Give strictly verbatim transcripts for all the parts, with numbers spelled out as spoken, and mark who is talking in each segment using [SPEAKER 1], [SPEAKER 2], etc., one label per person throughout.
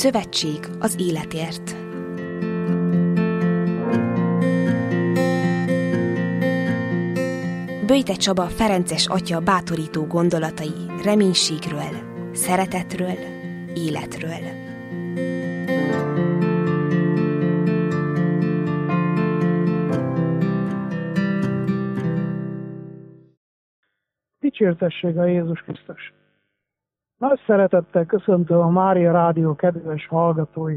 [SPEAKER 1] Szövetség az életért. Böjte Csaba ferences atya bátorító gondolatai reménységről, szeretetről, életről.
[SPEAKER 2] Dicsértessége a Jézus Krisztus! Nagy szeretettel köszöntöm a Mária Rádió kedves hallgatóit.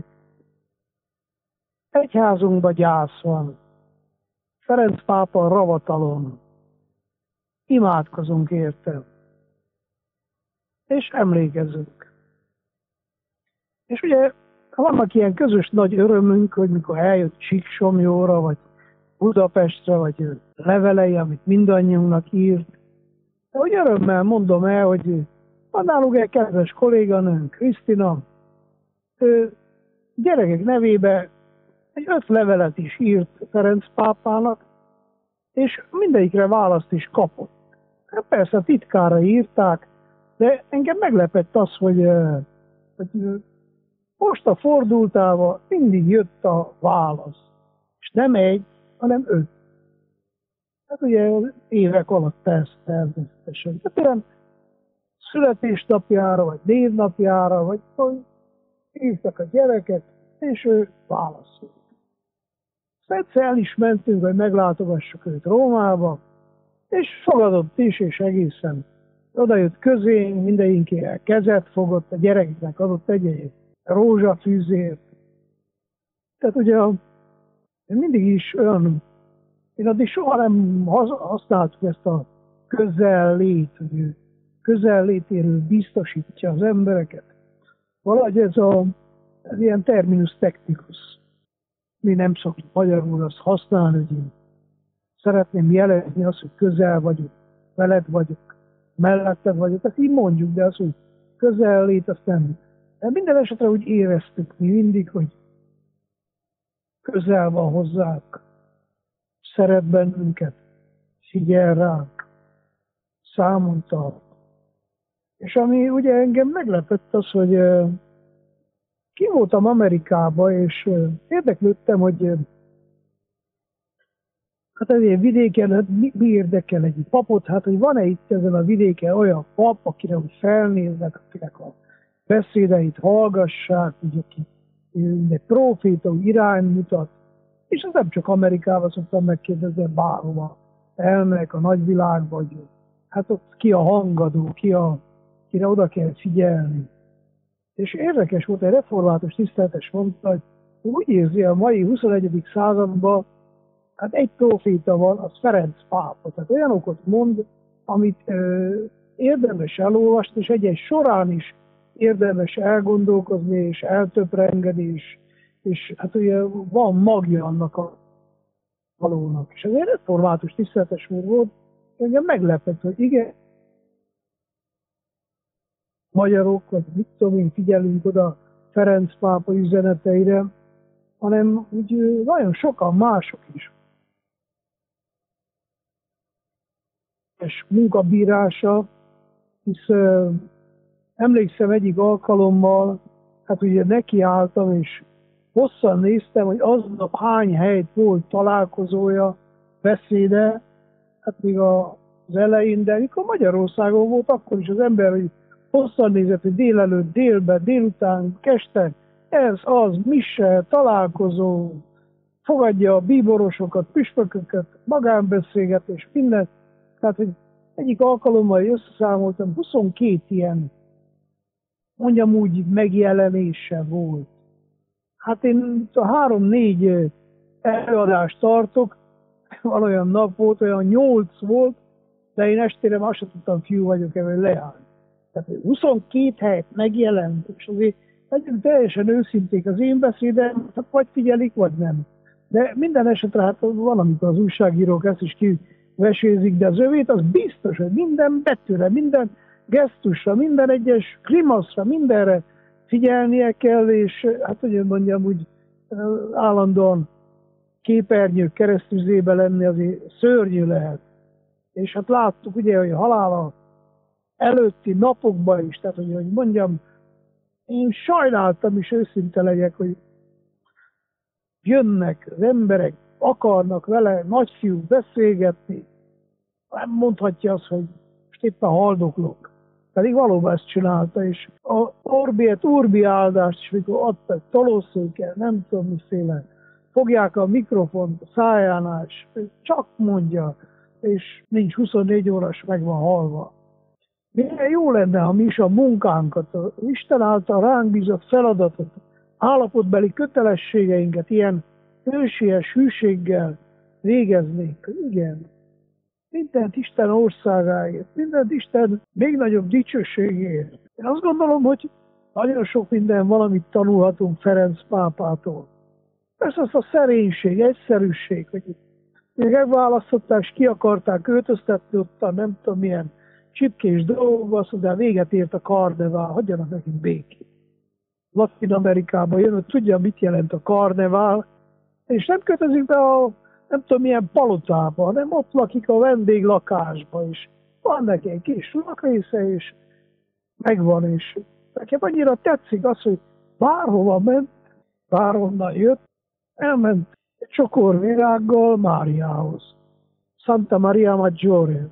[SPEAKER 2] Egyházunkba gyász van. Ferenc pápa ravatalon. Imádkozunk érte. És emlékezünk. És ugye vannak ilyen közös nagy örömünk, hogy mikor eljött Csíksomlyóra, vagy Budapestre, vagy levelei, amit mindannyiunknak írt. De hogy örömmel mondom el, hogy van nálunk egy kedves kolléganőnk, Krisztina, ő gyerekek nevébe egy öt levelet is írt Ferenc pápának, és mindegyikre választ is kapott. Persze a titkára írták, de engem meglepett az, hogy, hogy most a fordultával mindig jött a válasz. És nem egy, hanem öt. Hát ugye évek alatt ez természetesen. Tehát ilyen születésnapjára, vagy névnapjára, vagy hívtak a gyereket, és ő válaszolt. Egyszer el is mentünk, hogy meglátogassuk őt Rómába, és fogadott is, és egészen oda jött közénk, mindenkivel kezet fogott, a gyerekeknek adott egy-egy rózsafűzért. Tehát ugye mindig is olyan, én addig soha nem használtuk ezt a közellét, hogy ő közellétéről biztosítja az embereket. Valahogy ez a ez ilyen terminus technicus. Mi nem szoktuk magyarul azt használni, hogy én szeretném jelezni azt, hogy közel vagyok, veled vagyok, melletted vagyok. Ezt így mondjuk, de az, hogy közellét, azt nem. De minden esetre úgy éreztük mi mindig, hogy közel van hozzánk, szeret bennünket, figyel ránk, számon tart. És ami ugye engem meglepett az, hogy uh, ki voltam Amerikában, és uh, érdeklődtem, hogy uh, hát ezért vidéken, hát mi, mi érdekel egy papot, hát hogy van-e itt ezen a vidéken olyan pap, akire úgy felnéznek, akinek a beszédeit hallgassák, úgy, aki egy proféta irány mutat. És ez nem csak Amerikában szoktam megkérdezni, bárhova elmegyek a nagyvilágba, hogy hát ott ki a hangadó, ki a kire oda kell figyelni. És érdekes volt, egy református tiszteletes mondta, hogy úgy érzi a mai huszonegyedik században, hát egy proféta van, az Ferenc pápa. Tehát olyanokat mond, amit ö, érdemes elolvasni, és egy-egy során is érdemes elgondolkozni, és eltöprengeni, és, és hát ugye van magja annak a valónak. És ez egy református tiszteletes úr volt, engem meglepett, hogy igen, magyarok, vagy mit tudom én, figyelünk oda Ferenc pápa üzeneteire, hanem úgy nagyon sokan mások is. És munkabírása, hisz uh, emlékszem egyik alkalommal, hát ugye nekiálltam, és hosszan néztem, hogy aznap hány helyt volt találkozója, beszéde, hát még az elején, de mikor Magyarországon volt, akkor is az ember, hogy hosszan nézett, hogy délelőtt, délben, délután, este, ez, az, mise, találkozó, fogadja a bíborosokat, püspököket, magánbeszélgetés, mindent. Tehát, hogy egyik alkalommal összeszámoltam, huszonkét ilyen, mondjam úgy, megjelenése volt. Hát én a három-négy előadást tartok, valójában nap volt, olyan nyolc volt, de én estére már sem tudtam, fiú vagyok, ebből leállni. Tehát huszonkét helyet megjelent, és azért legyünk teljesen őszinték, az én beszédem, hát vagy figyelik, vagy nem. De minden esetre hát van, amikor az újságírók ezt is kivesézik, de az övét az biztos, hogy minden betűre, minden gesztusra, minden egyes grimaszra, mindenre figyelnie kell, és hát hogy mondjam, úgy állandóan képernyők keresztüzébe lenni azért szörnyű lehet. És hát láttuk ugye, hogy a halála előtti napokban is, tehát hogy, hogy mondjam, én sajnáltam is, őszinte legyek, hogy jönnek az emberek, akarnak vele nagyfiúk beszélgetni, nem mondhatja azt, hogy most éppen haldoklok. Pedig valóban ezt csinálta, és a Orbi et Urbi áldást is, mikor adtak tolószéken, nem tudom miféle, fogják a mikrofont a szájánál, és csak mondja, és nincs huszonnégy órás, meg van halva. Milyen jó lenne, ha mi is a munkánkat, az Isten által ránk bízott feladatot, állapotbeli kötelességeinket ilyen ősies hűséggel végeznénk. Igen, mindent Isten országáért, mindent Isten még nagyobb dicsőségéért. Én azt gondolom, hogy nagyon sok minden valamit tanulhatunk Ferenc pápától. Persze az a szerénység, egyszerűség, hogy megválasztották, és ki akarták költöztetni ott a nem tudom milyen csipkés dolgokba, azt mondja, véget ért a karnevál, hagyjanak nekünk békét. Latin Amerikában jön, hogy tudja, mit jelent a karnevál, és nem kötözik be a nem tudom milyen palotába, hanem ott lakik a vendéglakásba is. Van neki egy kis lakrésze, és megvan, és nekem annyira tetszik az, hogy bárhova ment, bárhonnan jött, elment egy csokor virággal Máriához. Santa Maria Maggiore.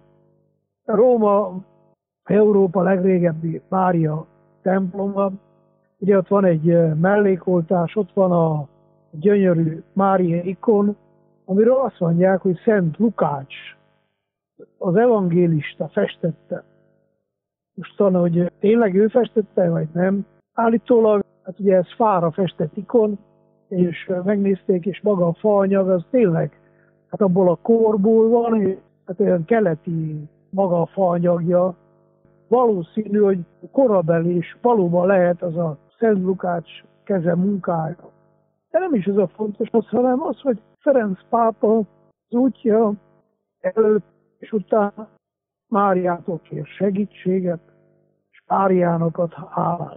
[SPEAKER 2] Róma, Európa legrégebbi Mária temploma. Ugye ott van egy mellékoltás, ott van a gyönyörű Mária ikon, amiről azt mondják, hogy Szent Lukács, az evangélista festette. Most talán, hogy tényleg ő festette, vagy nem. Állítólag, hát ugye ez fára festett ikon, és megnézték, és maga a faanyag, az tényleg, hát abból a korból van, és hát olyan keleti maga a faanyagja. Valószínű, hogy korabeli, és valóban lehet az a Szent Lukács keze munkája. De nem is ez a fontos, az, hanem az, hogy Ferenc pápa az útja előtt és utána Máriától kér segítséget, és Máriának ad hálát.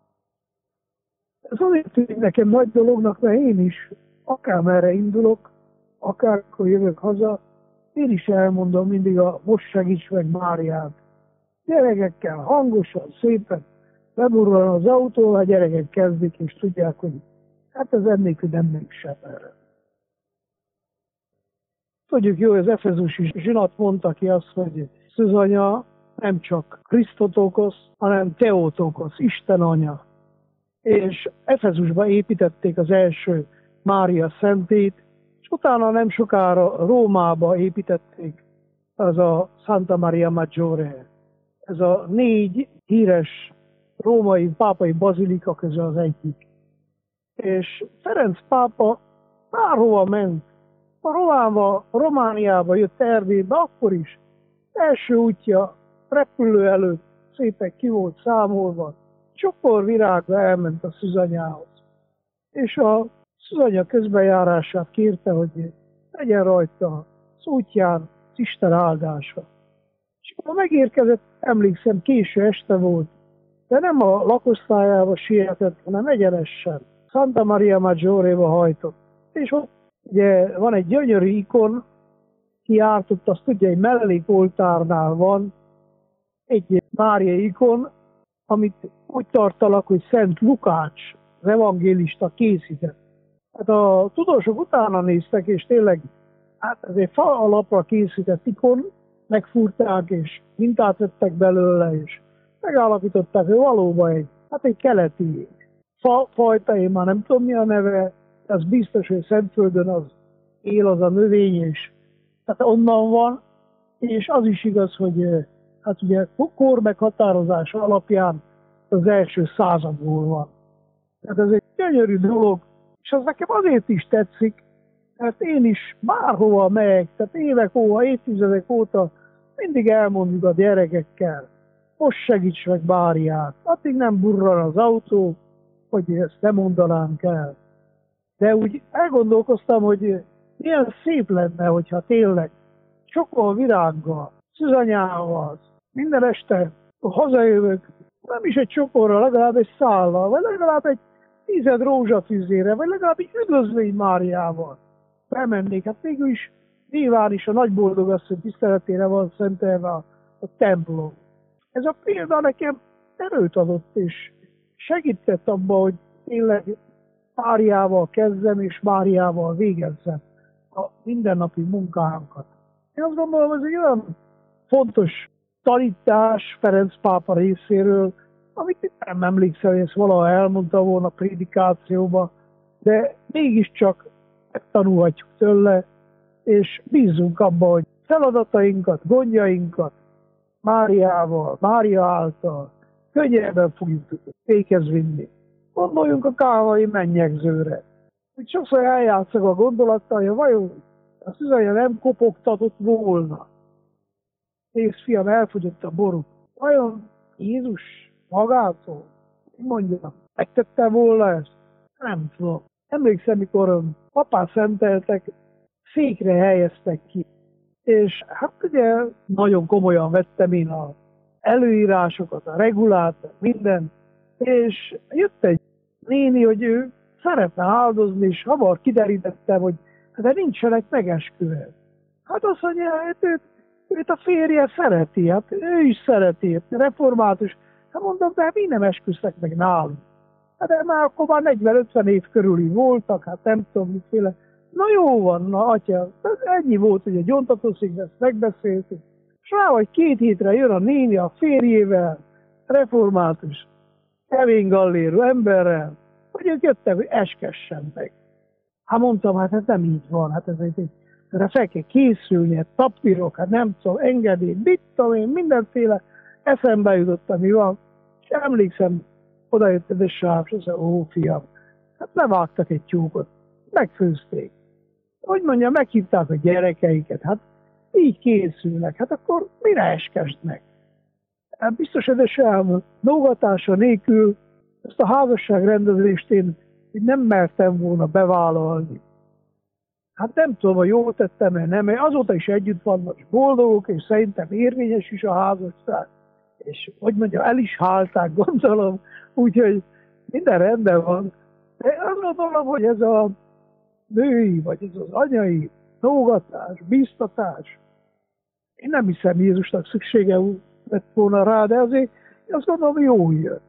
[SPEAKER 2] Ez azért tűnik nekem nagy dolognak, mert én is, akármerre indulok, akárkor jövök haza, én is elmondom mindig a most segíts meg Máriát. Gyerekekkel hangosan, szépen beburran az autó, a gyerekek kezdik, és tudják, hogy hát ez ennélkül nem még sem erre. Tudjuk jó, hogy az efezusi zsinat mondta ki azt, hogy Szűzanya nem csak Krisztotokos, hanem Teotokos, Isten anya. És Efezusba építették az első Mária szentét, és utána nem sokára Rómába építették az a Santa Maria Maggiore. Ez a négy híres római pápai bazilika közül az egyik. És Ferenc pápa bárhova ment, a Romába, Romániába jött Erdélybe, akkor is első útja repülő előtt szépen ki volt számolva, csokor virágra elment a Szűzanyához. És a Szűzanya közbenjárását kérte, hogy legyen rajta az útján az Isten áldása. És amikor megérkezett, emlékszem, késő este volt, de nem a lakosztályába sietett, hanem egyenesen Santa Maria Maggiore-ba hajtott. És ott ugye van egy gyönyörű ikon, ki járt ott, azt tudja, egy mellékoltárnál van egy Mária ikon, amit úgy tartalak, hogy Szent Lukács, az evangélista készített. Hát a tudósok utána néztek, és tényleg hát ez egy fa alapra készített ikon, megfúrták, és mintát vettek belőle, és megállapították, hogy valóban egy, hát egy keleti fa, fajta, én már nem tudom mi a neve, az biztos, hogy Szentföldön az él az a növény, és tehát onnan van, és az is igaz, hogy hát ugye kor meghatározás alapján az első századból van. Tehát ez egy gyönyörű dolog, és az nekem azért is tetszik, mert én is bárhova megyek, tehát évek óta, évtizedek óta mindig elmondjuk a gyerekekkel, most segíts meg Máriát, addig nem burran az autó, hogy ezt nem mondanánk el. De úgy elgondolkoztam, hogy milyen szép lenne, hogyha tényleg sokkal virággal, Szűzanyával, minden este hazajövök, nem is egy csokorra, legalább egy szállal, vagy legalább egy tízed rózsafűzére, vagy legalább egy üdvözlény Máriával bemennék. Hát végül is nyilván is a nagy boldogasszony tiszteletére van szentelve a, a templom. Ez a példa nekem erőt adott, és segített abban, hogy tényleg Máriával kezdem, és Máriával végezzem a mindennapi munkánkat. Én azt gondolom, ez egy olyan fontos tanítás Ferenc pápa részéről, amit nem emlékszem, hogy ezt valaha elmondta volna a prédikációba, de mégiscsak tanulhatjuk tőle, és bízunk abban, hogy feladatainkat, gondjainkat Máriával, Mária által könnyebben fogjuk véghez vinni. Gondoljunk a kávai mennyegzőre. Úgy sokszor eljátszok a gondolattal, hogy vajon a Szűzanya nem kopogtatott volna. Nézd, fiam, elfogyott a boru. Vajon Jézus magától, mondja, megtette volna ezt? Nem tudom. Emlékszem, mikor papát szenteltek, székre helyeztek ki. És hát ugye nagyon komolyan vettem én az előírásokat, a regulát, minden. És jött egy néni, hogy ő szeretne áldozni, és hamar kiderítettem, hogy de nincsenek megesküvők. Hát azt mondja, hát őt, őt a férje szereti, hát ő is szereti, református. Hát mondom, de mi nem esküsznek meg nálunk. Hát de már akkor már negyven-ötven év körüli voltak, hát nem tudom, miféle. Na jó van, na atya, ennyi volt, hogy a gyontatószig ezt megbeszéltük. És rá, hogy két hétre jön a néni a férjével, református, kemény gallérú emberrel, hogy ők jöttek, hogy eskessen meg. Hát mondtam, hát ez nem így van, hát ez egy, erre fel kell készülni, hát papírok, hát nem tudom, engedély, mit tudom én, mindenféle eszembe jutott, ami van. És emlékszem, oda jött ez a sáv, és azt mondja, ó fiam, hát levágtak egy tyúkot, megfőzték. Hogy mondja, meghívták a gyerekeiket, hát így készülnek, hát akkor mire eskesdnek? Hát biztos ez a sáv dolgatása nélkül ezt a házasságrendezést én nem mertem volna bevállalni. Hát nem tudom, hogy jól tettem, mert nem, mert azóta is együtt vannak, és boldogok, és szerintem érvényes is a házasság. És hogy mondja, el is hálták, gondolom, úgyhogy minden rendben van. De azt gondolom, hogy ez a női, vagy ez az anyai dolgatás, bíztatás, én nem hiszem Jézusnak szüksége lett volna rá, de azért azt gondolom, jól jön.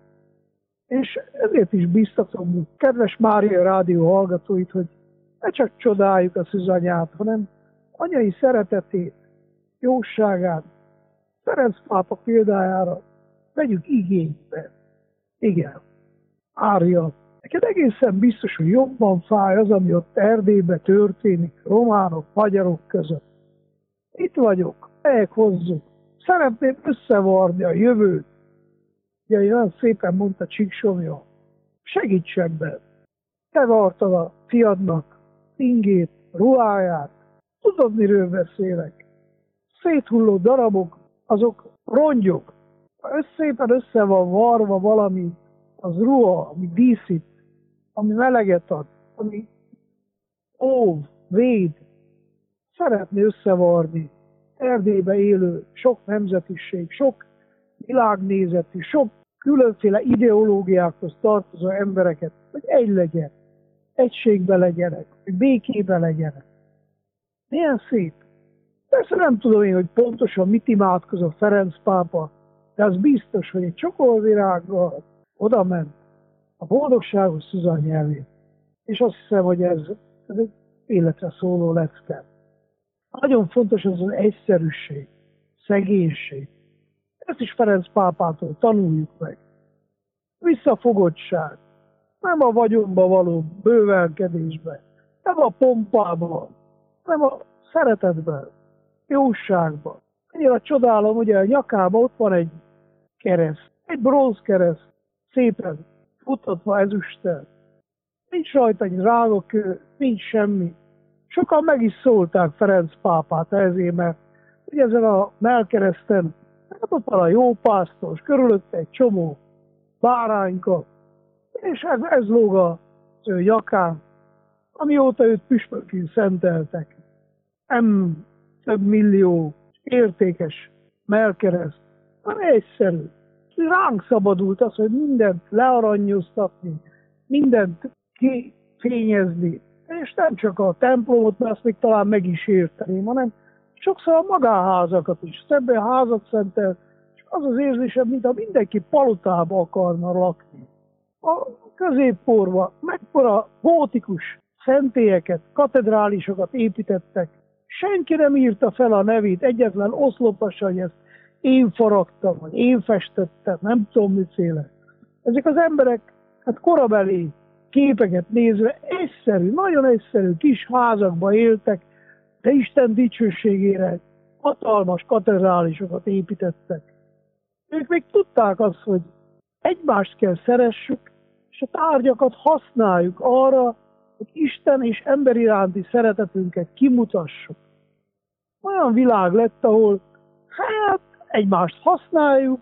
[SPEAKER 2] És ezért is bíztatom kedves Mária rádió hallgatóit, hogy ne csak csodáljuk a szűzanyát, hanem anyai szeretetét, jóságát, Ferenc pápa példájára vegyük igénybe. Igen, Mária, neked egészen biztos, hogy jobban fáj az, ami ott Erdélyben történik, románok, magyarok között. Itt vagyok, megyek hozzuk, szeretném összevarni a jövőt. Ugye olyan szépen mondta Csíksomja, segíts ebben. Te vartad a fiadnak ingét, ruháját, tudod, miről beszélek. Széthulló darabok, azok rongyok. Ha szépen össze van varva valami, az ruha, ami díszít, ami meleget ad, ami óv, véd, szeretné összevarni Erdélybe élő sok nemzetiség, sok világnézetű, sok különféle ideológiákhoz tartozó embereket, hogy egy legyen, egységbe legyenek, hogy békébe legyenek. Milyen szép. Persze nem tudom én, hogy pontosan mit imádkozott Ferenc pápa, de az biztos, hogy egy csokolvirággal oda ment a boldogságos Szűzany elé. És azt hiszem, hogy ez, ez egy életre szóló lecke. Nagyon fontos az az egyszerűség, szegénység. Ezt is Ferenc pápától tanuljuk meg. Visszafogottság. Nem a vagyonba való bővelkedésben, nem a pompában, nem a szeretetben, jóságban. Annyira csodálom, ugye a nyakában ott van egy kereszt, egy bronzkereszt, szépen futatva ezüsttel. Nincs rajta egy rágokő, nincs semmi. Sokan meg is szólták Ferenc pápát ezért, mert ugye ezen a mellkereszten hát ott van a jó pásztor, körülötte egy csomó bárányka, és ez, ez lóg az ő nyakán, amióta őt püspökként szenteltek. Nem több millió értékes mellkereszt, hanem egyszerű. Ránk szabadult az, hogy mindent learanyoztatni, mindent kifényezni, és nem csak a templomot, mert azt még talán meg is érteném, hanem sokszor a magánházakat is. Szemben házat szentel, és az az érzésem, mintha mindenki palotába akarna lakni. A középkorban mekkora gótikus szentélyeket, katedrálisokat építettek. Senki nem írta fel a nevét, egyetlen oszlopos, hogy ezt én faragtam, vagy én festettem, nem tudom micéle. Ezek az emberek, hát korabeli képeket nézve egyszerű, nagyon egyszerű kis házakban éltek, de Isten dicsőségére hatalmas katedrálisokat építettek. Ők még tudták azt, hogy egymást kell szeressük, és a tárgyakat használjuk arra, hogy Isten és ember iránti szeretetünket kimutassuk. Olyan világ lett, ahol hát egymást használjuk,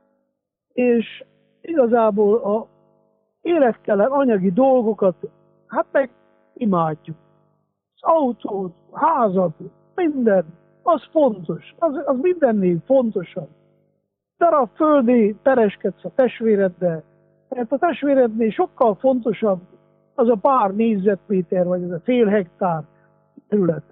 [SPEAKER 2] és igazából a élettelen anyagi dolgokat hát meg imádjuk. Az autót, házat, minden, az fontos, az, az mindennél fontosabb. Darab földi pereskedsz a testvéreddel, mert a testvérednél sokkal fontosabb az a pár négyzetméter, vagy az a fél hektár terület.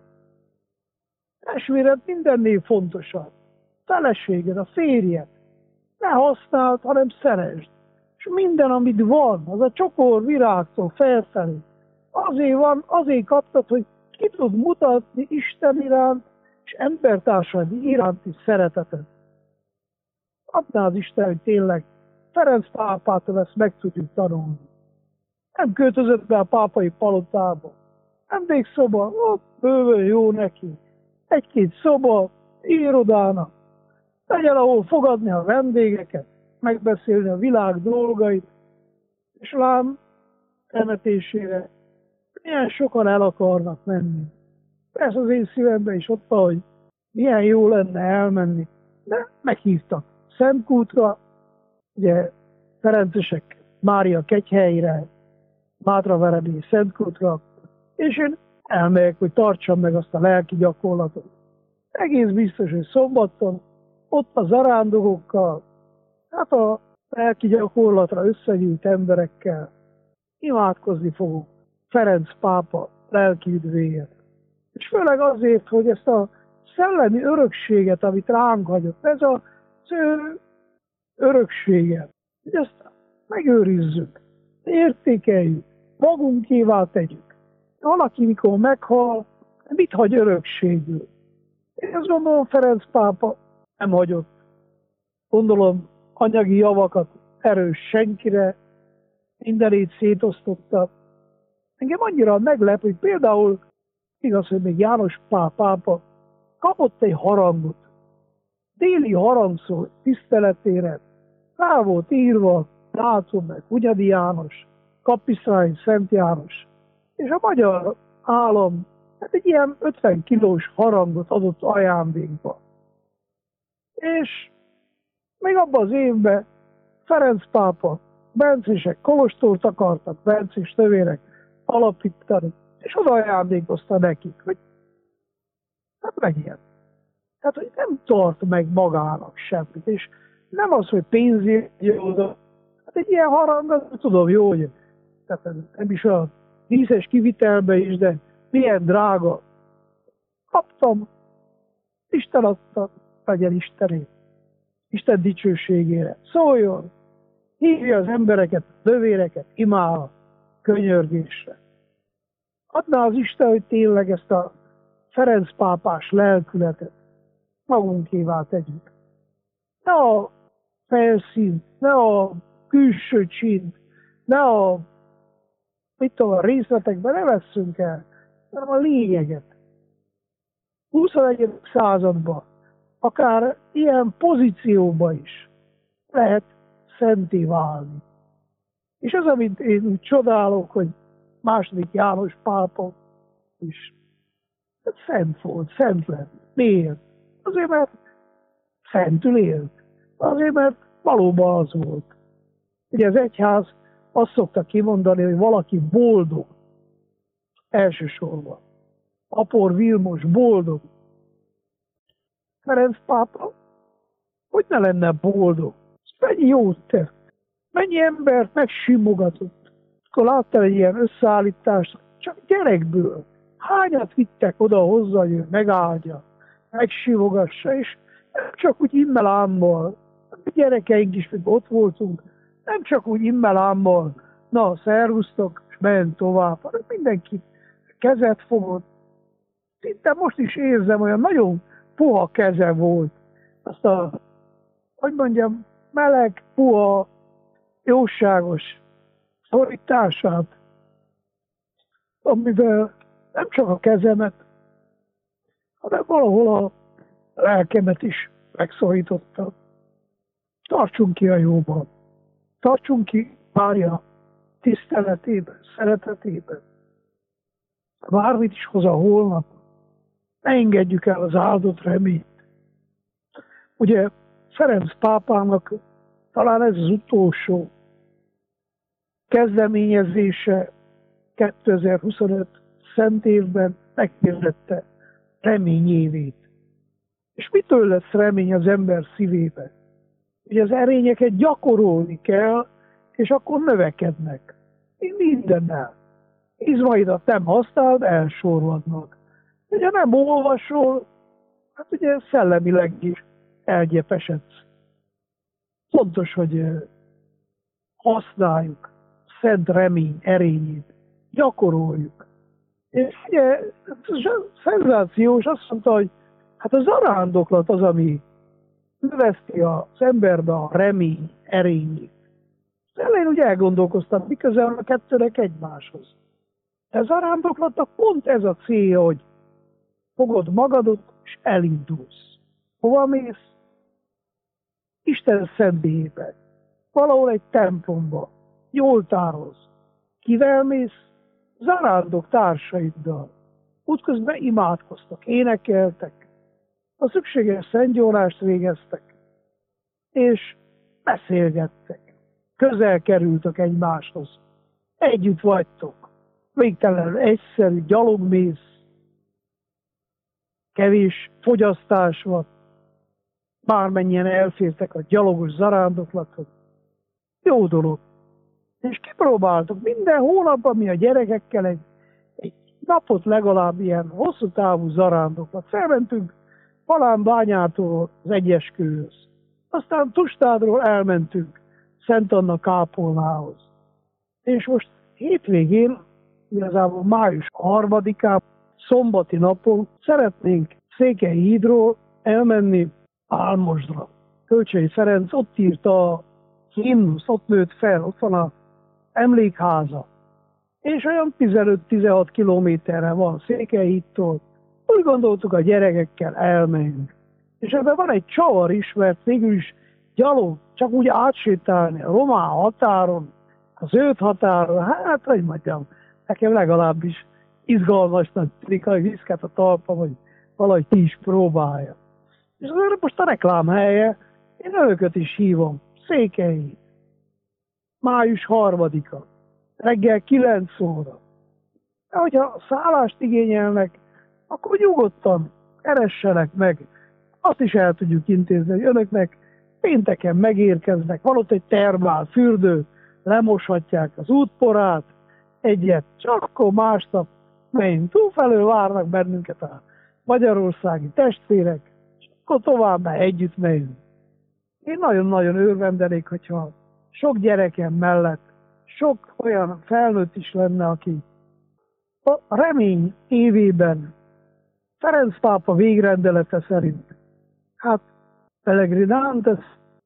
[SPEAKER 2] A testvéred mindennél fontosabb. Feleséged, a férjed. Ne használd, hanem szeresd. És minden, amit van, az a csokor virágtól felfelé, azért van, azért kaptad, hogy ki tud mutatni Isten iránt, és embertársaid iránti szeretetet. Adná az Isten, hogy tényleg Ferenc pápától ezt meg tudjuk tanulni. Nem költözött be a pápai palotába. Emlékszoba, ott bőven jó neki. Egy-két szoba, irodának. Legyen ahol fogadni a vendégeket, megbeszélni a világ dolgait, és lám temetésére milyen sokan el akarnak menni. Persze az én szívemben is ott van, hogy milyen jó lenne elmenni, de meghívtak Szentkútra, ugye ferencesek Mária Kegyhelyre, Mátraveredi Szentkútra, és én elmegyek, hogy tartsam meg azt a lelki gyakorlatot. Egész biztos, hogy szombaton ott a zarándokokkal, hát a lelki gyakorlatra összegyűjt emberekkel imádkozni fogunk Ferenc pápa lelki üdvéért. És főleg azért, hogy ezt a szellemi örökséget, amit ránk hagyott, ez az ő örökséget, hogy ezt megőrizzük, értékeljük, magunkévá tegyük. Valaki, mikor meghal, mit hagy örökségül? Én azt gondolom, Ferenc pápa nem hagyott, gondolom, anyagi javakat erős senkire, mindenét szétosztotta. Engem annyira meglep, hogy például, igaz, hogy még János Pál pápa kapott egy harangot, déli harangszó tiszteletére, rá volt írva, látom meg, Hunyadi János, Kapisztány Szent János, és a magyar állam hát egy ilyen ötven kilós harangot adott ajándékba. És még abban az évben Ferenc pápa, bencések kolostort akartak, bencés növérek alapítani, és oda ajándékozta nekik, hogy hát megilyen. Tehát, hogy nem tart meg magának semmit, és nem az, hogy pénzért jön oda. Hát egy ilyen harang, az tudom jó, hogy tehát nem is a díszes kivitelbe is, de milyen drága. Kaptam, Isten adta, legyen Istené, Isten dicsőségére. Szóljon, hívja az embereket, növéreket, imál, könyörgésre. Adná az Isten, hogy tényleg ezt a Ferenc pápás lelkületet magunkévá tegyük. Ne a felszínt, ne a külső csint, ne a, mit tudom, a részletekben ne vesszünk el, hanem a lényeget. huszonegyedik században, akár ilyen pozícióban is lehet szenté válni. És az, amit én úgy csodálok, hogy második János pápa is szent volt, szent lett. Miért? Azért, mert szentül élt. Azért, mert valóban az volt. Ugye az egyház azt szokta kimondani, hogy valaki boldog. Elsősorban. Apor Vilmos boldog. Ferenc pápa, hogy ne lenne boldog? Mennyi jót tett? Mennyi embert megsimogatott? Akkor láttál egy ilyen összeállítást, csak gyerekből. Hányat vittek oda hozzá, hogy ő megáldja, megsimogassa, és csak úgy immel ámmal. A gyerekeink is, még ott voltunk, nem csak úgy immelámmal, na, szervusztok, és ment tovább, hanem mindenki kezet fogott. Szinte most is érzem, olyan nagyon puha keze volt. Azt a, hogy mondjam, meleg, puha, jóságos szorítását, amivel nem csak a kezemet, hanem valahol a lelkemet is megszorította. Tartsunk ki a jóban. Tartsunk ki Mária tiszteletében, szeretetében. Bármit is hoz a holnap, ne engedjük el az áldott reményt. Ugye Ferenc pápának talán ez az utolsó kezdeményezése kétezer-huszonöt szent évben meghirdette reményévét. És mitől lesz remény az ember szívébe? Hogy az erényeket gyakorolni kell, és akkor növekednek. Mindennel. Izmaidat nem használd, elsorvadnak. Ugye nem olvasol, hát ugye szellemileg is elgyepesedsz. Fontos, hogy használjuk szent remény erényét, gyakoroljuk. És ugye szenzációs, azt mondta, hogy hát a zarándoklat az, ami növeszti az emberbe a remény erényét. Elején úgy elgondolkoztam, mi közel a kettőnek egymáshoz. De a zarándoklatnak pont ez a célja, hogy fogod magadot, és elindulsz. Hova mész? Isten szentélyébe. Valahol egy templomba. Jól tárolsz. Kivel mész? Zarándok társaiddal. Útközben imádkoztak, énekeltek. A szükséges szentgyónást végeztek. És beszélgettek. Közel kerültek egymáshoz. Együtt vagytok. Végtelenül egyszerű, gyalogmész. Kevés fogyasztás van. Bármennyien elfértek a gyalogos zarándoklathoz. Jó dolog. És kipróbáltuk minden hónapban mi a gyerekekkel egy, egy napot legalább ilyen hosszú távú zarándoklat. Felmentünk Palánbányától az Egyeskőhöz. Aztán Tustádról elmentünk Szent Anna kápolnához. És most hétvégén, igazából május harmadikán, szombati napon szeretnénk Székelyhídról elmenni Álmosdra. Kölcsei Ferenc ott írta a himnusz, ott nőtt fel, ott van az emlékháza. És olyan tizenöt-tizenhat kilométerre van Székelyhídtól. Úgy gondoltuk, a gyerekekkel elmegyünk. És ebben van egy csavar is, mert végül is gyalog, csak úgy átsétálni a román határon, az őt határon, hát, hogy mondjam, nekem legalábbis izgalmasnak tűnik, hogy viszket a talpa, hogy valahogy ki is próbálja. És azért most a reklámhelye, én önöket is hívom, Székelyhíd. május harmadika, reggel kilenc óra. De hogyha szállást igényelnek, akkor nyugodtan keressenek meg. Azt is el tudjuk intézni, hogy önöknek pénteken megérkeznek, van ott egy termál, fürdő, lemoshatják az útporát, egyet, csak akkor másnap megyünk túlfelől, várnak bennünket a magyarországi testvérek, és akkor tovább együtt megyünk. Én nagyon-nagyon örvendenék, hogyha sok gyerekem mellett sok olyan felnőtt is lenne, aki a remény évében Ferenc pápa végrendelete szerint, hát peregrinantes,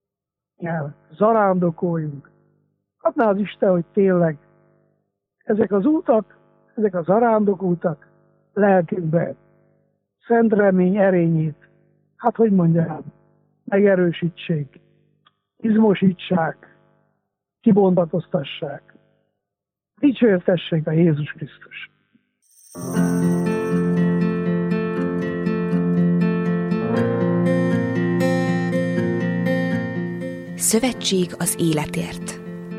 [SPEAKER 2] zarándokoljunk. Adná az Isten, hogy tényleg ezek az útak, ezek a zarándokútak lelkünkbe szent remény erényét, hát hogy mondjam, megerősítsék, izmosítsák, kibontakoztassák, dicsértessék a Jézus Krisztus.
[SPEAKER 1] Szövetség az életért.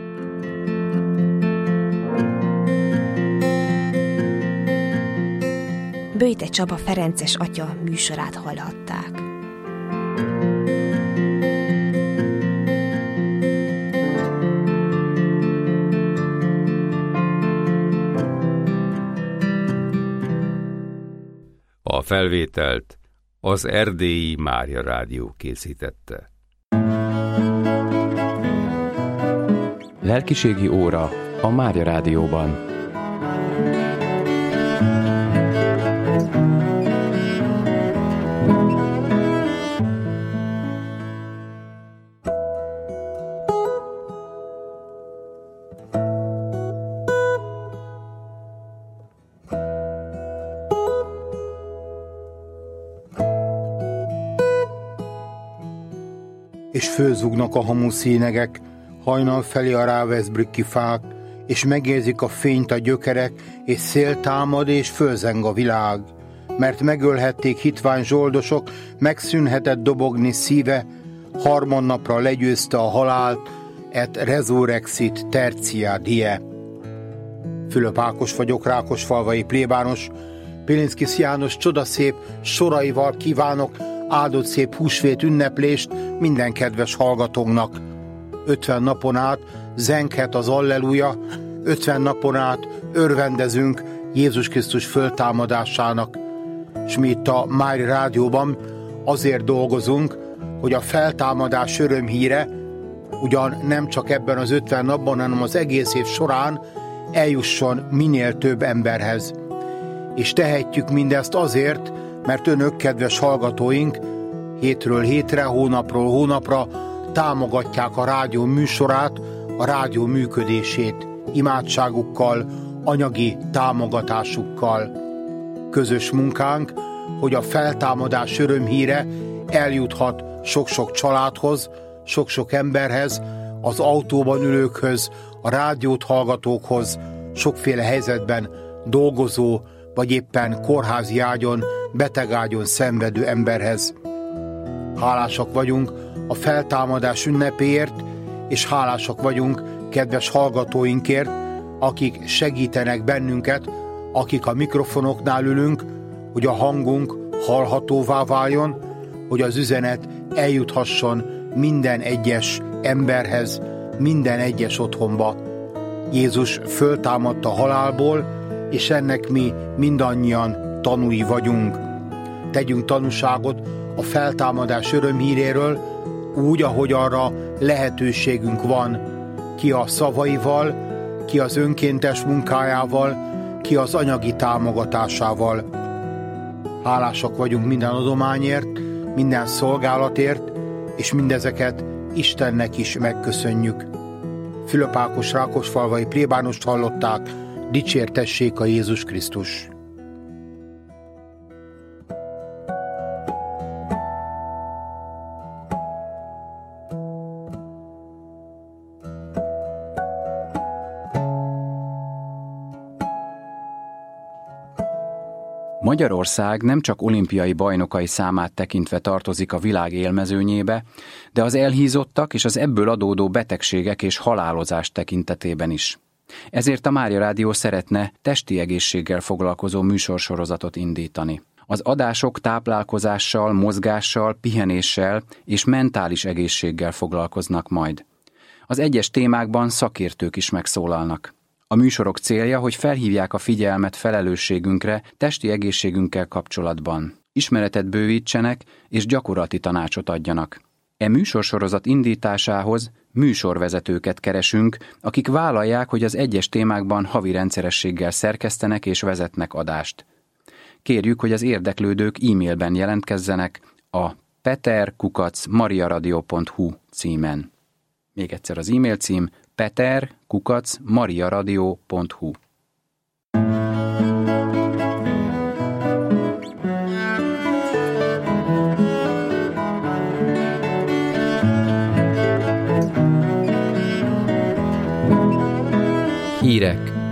[SPEAKER 1] Böjte Csaba ferences atya műsorát hallhatták.
[SPEAKER 3] A felvételt az Erdélyi Mária Rádió készítette.
[SPEAKER 4] Lelkiségi óra a Mária Rádióban.
[SPEAKER 5] És fölzúgnak a hamuszénegek, hajnal felé a ráveszbrükki fák, és megérzik a fényt a gyökerek, és szél támad, és fölzeng a világ. Mert megölhették hitvány zsoldosok, megszűnhetett dobogni szíve, harmadnapra legyőzte a halált, et resurrexit tertia die. Fülöp Ákos vagyok, Rákosfalvai plébános, Pilinszkis János csodaszép soraival kívánok áldott szép húsvét ünneplést minden kedves hallgatónknak. ötven napon át zenghet az alleluja, ötven napon át örvendezünk Jézus Krisztus föltámadásának. És mi itt a Mária Rádióban azért dolgozunk, hogy a feltámadás örömhíre ugyan nem csak ebben az ötven napban, hanem az egész év során eljusson minél több emberhez. És tehetjük mindezt azért, mert önök, kedves hallgatóink, hétről hétre, hónapról hónapra támogatják a rádió műsorát, a rádió működését, imádságukkal, anyagi támogatásukkal. Közös munkánk, hogy a feltámadás örömhíre eljuthat sok-sok családhoz, sok-sok emberhez, az autóban ülőkhöz, a rádiót hallgatókhoz, sokféle helyzetben dolgozó, vagy éppen kórházi ágyon, betegágyon szenvedő emberhez. Hálásak vagyunk a feltámadás ünnepéért, és hálásak vagyunk kedves hallgatóinkért, akik segítenek bennünket, akik a mikrofonoknál ülünk, hogy a hangunk hallhatóvá váljon, hogy az üzenet eljuthasson minden egyes emberhez, minden egyes otthonba. Jézus föltámadt a halálból, és ennek mi mindannyian tanúi vagyunk. Tegyünk tanúságot a feltámadás örömhíréről, úgy, ahogy arra lehetőségünk van, ki a szavaival, ki az önkéntes munkájával, ki az anyagi támogatásával. Hálásak vagyunk minden adományért, minden szolgálatért, és mindezeket Istennek is megköszönjük. Fülöp Ákos Rákosfalvai plébánost hallották, dicsértessék a Jézus Krisztus!
[SPEAKER 4] Magyarország nem csak olimpiai bajnokai számát tekintve tartozik a világ élmezőnyébe, de az elhízottak és az ebből adódó betegségek és halálozás tekintetében is. Ezért a Mária Rádió szeretne testi egészséggel foglalkozó műsorsorozatot indítani. Az adások táplálkozással, mozgással, pihenéssel és mentális egészséggel foglalkoznak majd. Az egyes témákban szakértők is megszólalnak. A műsorok célja, hogy felhívják a figyelmet felelősségünkre testi egészségünkkel kapcsolatban. Ismeretet bővítsenek és gyakorlati tanácsot adjanak. E műsorsorozat indításához műsorvezetőket keresünk, akik vállalják, hogy az egyes témákban havi rendszerességgel szerkesztenek és vezetnek adást. Kérjük, hogy az érdeklődők e-mailben jelentkezzenek a peter kukac mariaradio pont hu címen. Még egyszer az e-mail cím peter kukac mariaradio pont hu.
[SPEAKER 3] Hírek